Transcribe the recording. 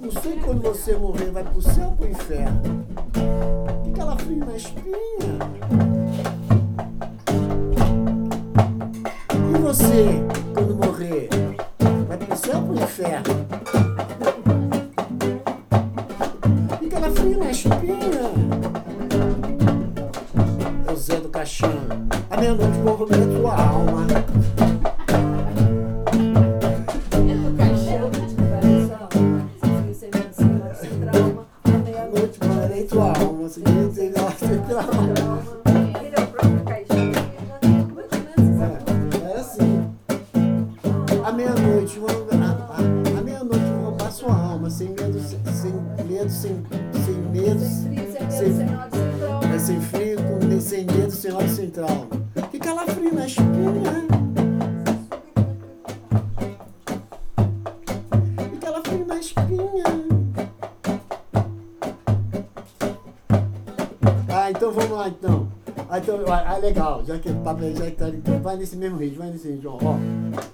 Não sei quando você morrer, vai pro céu ou pro inferno. Que calafrio na espinha. E você, quando morrer, vai pro céu ou pro inferno? Que calafrio na espinha. É o Zé do Caixão. A meia-noite vou comer a tua alma. Tua alma, sem trauma. Ele é o próprio caixão. É assim. À meia-noite, à meia-noite vou roubar sua alma, sem medo, sem frio, sem medo, sem ódio, sem trauma. Que calafrio na espinha. Que calafrio na espinha. Então vamos lá então. Legal, já que o papo já tá, vai nesse mesmo ritmo, Ó.